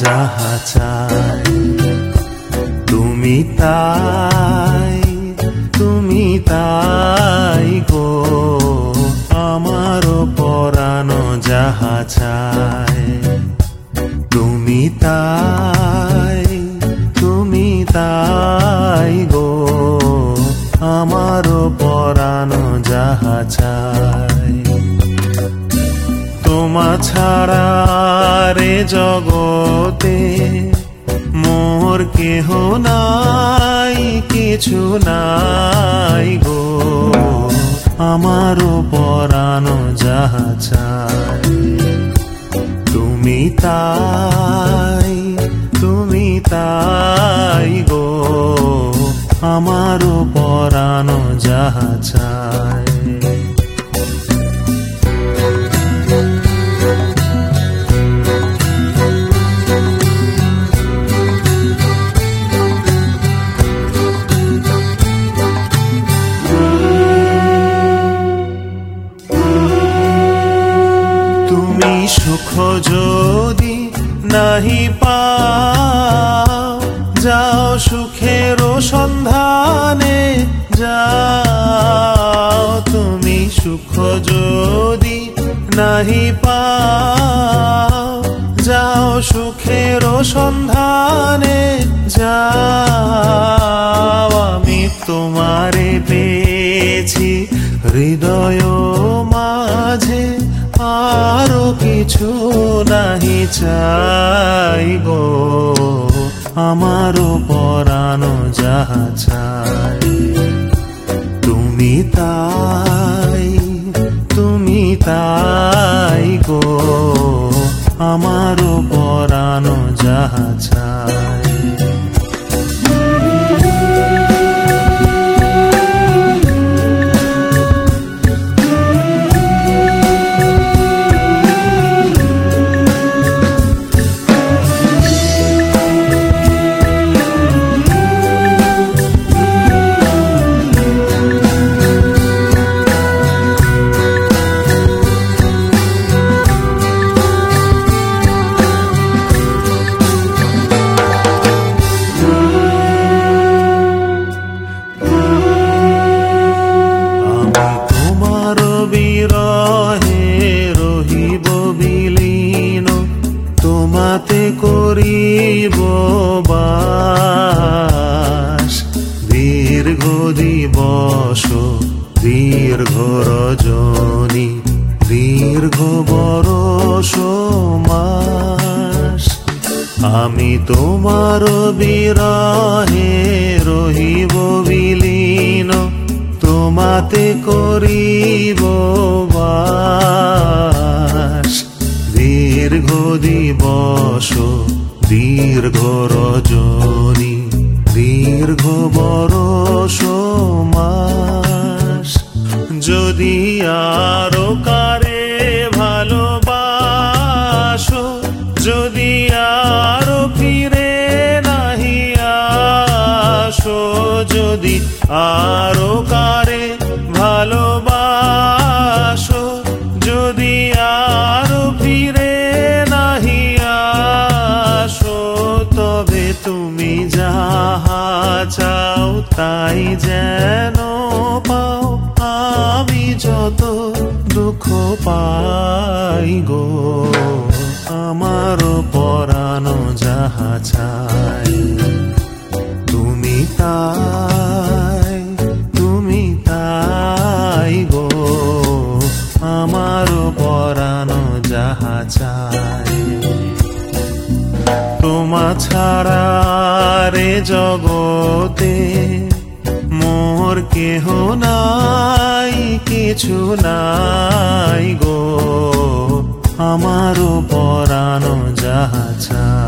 যাহা চাই। তুমি তাই গো আমার পরাণ যাহা চাই। তুমি তাই গো আমার পরাণ যাহা চাই। তোমা ছাড়া রে জগতে মোর কেহ নাই, কিছু নাই গো আমার পরাণ যাহা চাই। তুমি তাই গো আমার পরাণ যাহা চাই। তুমি সুখ যদি নাহি পাও, যাও সুখের সন্ধানে যাও। তুমি সুখ যদি নাহি পাও, যাও সুখের সন্ধানে যাও। আমি তোমারে পেয়েছি হৃদয় মাঝে, আরো কিছু নাহি চাই গো আমার পরাণ যাহা চাই। তুমি তাই গো আমার পরাণ যাহা চাই। তোমাতে করিব বাস, দীর্ঘ দিবস দীর্ঘ রজনী দীর্ঘ বরষ মাস। আমি তোমার বিরহে রহিব বিলীন, তোমাতে করিব বাস। দীর্ঘ দিবস দীর্ঘ রজনী দীর্ঘ বরষ মাস। যদি আরো কারে ভালোবাসো, যদি আরো ফিরে নাহি আসো, যদি আরো কারে ভালোবাসো, যদি আরো ফিরে নাহি আসো, তবে তুমি যাহা চাও তাই যেন পাও। আমি যত দুঃখ পাই গো আমার পরাণ যাহা চাই। তুমি তাই গো আমার পরাণ যাহা চাই। তোমা ছাড়া রে জগতে মোর কেহ নাই, কিছু নাই গো আমার পরাণ যাহা চাই।